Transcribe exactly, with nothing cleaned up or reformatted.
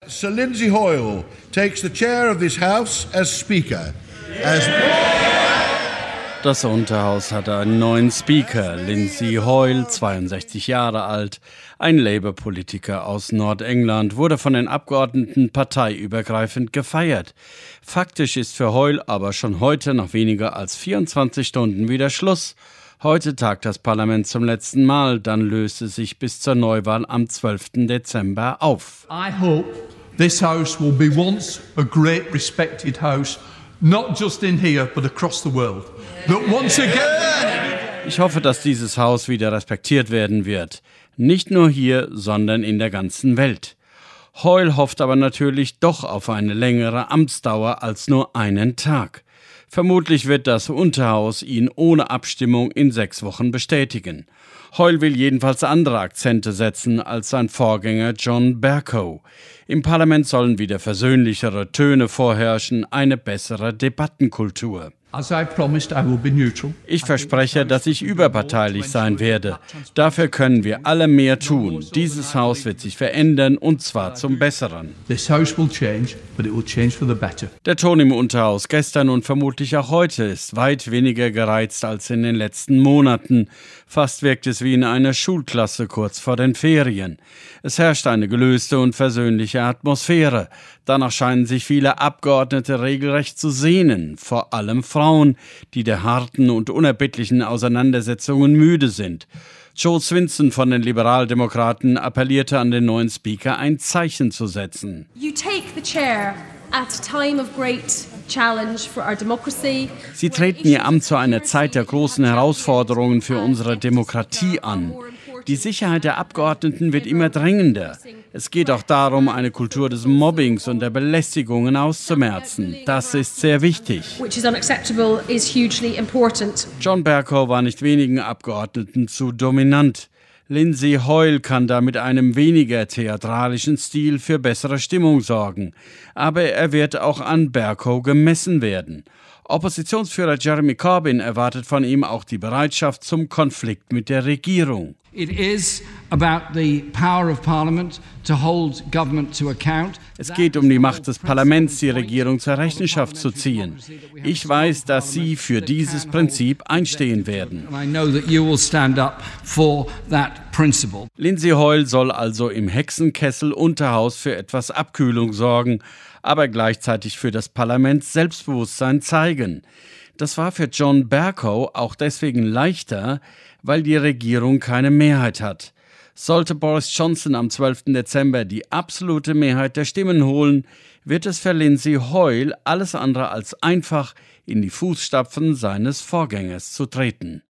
Sir Lindsay Hoyle takes the chair of this House as Speaker. As Das Unterhaus hatte einen neuen Speaker, Lindsay Hoyle, zweiundsechzig Jahre alt, ein Labour-Politiker aus Nordengland, wurde von den Abgeordneten parteiübergreifend gefeiert. Faktisch ist für Hoyle aber schon heute nach weniger als vierundzwanzig Stunden wieder Schluss. Heute tagt das Parlament zum letzten Mal, dann löst es sich bis zur Neuwahl am zwölften Dezember auf. I hope this House will be once a great respected House, not just in here but across the world. That once again Ich hoffe, dass dieses Haus wieder respektiert werden wird. Nicht nur hier, sondern in der ganzen Welt. Hoyle hofft aber natürlich doch auf eine längere Amtsdauer als nur einen Tag. Vermutlich wird das Unterhaus ihn ohne Abstimmung in sechs Wochen bestätigen. Hoyle will jedenfalls andere Akzente setzen als sein Vorgänger John Bercow. Im Parlament sollen wieder versöhnlichere Töne vorherrschen, eine bessere Debattenkultur. As I promised, I will be neutral. Ich verspreche, dass ich überparteilich sein werde. Dafür können wir alle mehr tun. Dieses Haus wird sich verändern, und zwar zum Besseren. This House will change, but it will change for the better. Der Ton im Unterhaus gestern und vermutlich auch heute ist weit weniger gereizt als in den letzten Monaten. Fast wirkt es wie in einer Schulklasse kurz vor den Ferien. Es herrscht eine gelöste und versöhnliche Atmosphäre. Danach scheinen sich viele Abgeordnete regelrecht zu sehnen, vor allem Frauen, die der harten und unerbittlichen Auseinandersetzungen müde sind. Jo Swinson von den Liberaldemokraten appellierte an den neuen Speaker, ein Zeichen zu setzen. You take the chair at a time of great challenge for our democracy. Sie treten Ihr Amt zu einer Zeit der großen Herausforderungen für unsere Demokratie an. Die Sicherheit der Abgeordneten wird immer drängender. Es geht auch darum, eine Kultur des Mobbings und der Belästigungen auszumerzen. Das ist sehr wichtig. John Bercow war nicht wenigen Abgeordneten zu dominant. Lindsay Hoyle kann da mit einem weniger theatralischen Stil für bessere Stimmung sorgen. Aber er wird auch an Bercow gemessen werden. Oppositionsführer Jeremy Corbyn erwartet von ihm auch die Bereitschaft zum Konflikt mit der Regierung. It is about the power of Parliament to hold government to account. Es geht um die Macht des Parlaments, die Regierung zur Rechenschaft zu ziehen. Ich weiß, dass Sie für dieses Prinzip einstehen werden. I know that you will stand up for that principle. Lindsay Hoyle soll also im Hexenkessel Unterhaus für etwas Abkühlung sorgen, aber gleichzeitig für das Parlament Selbstbewusstsein zeigen. Das war für John Bercow auch deswegen leichter, weil die Regierung keine Mehrheit hat. Sollte Boris Johnson am zwölften Dezember die absolute Mehrheit der Stimmen holen, wird es für Lindsay Hoyle alles andere als einfach, in die Fußstapfen seines Vorgängers zu treten.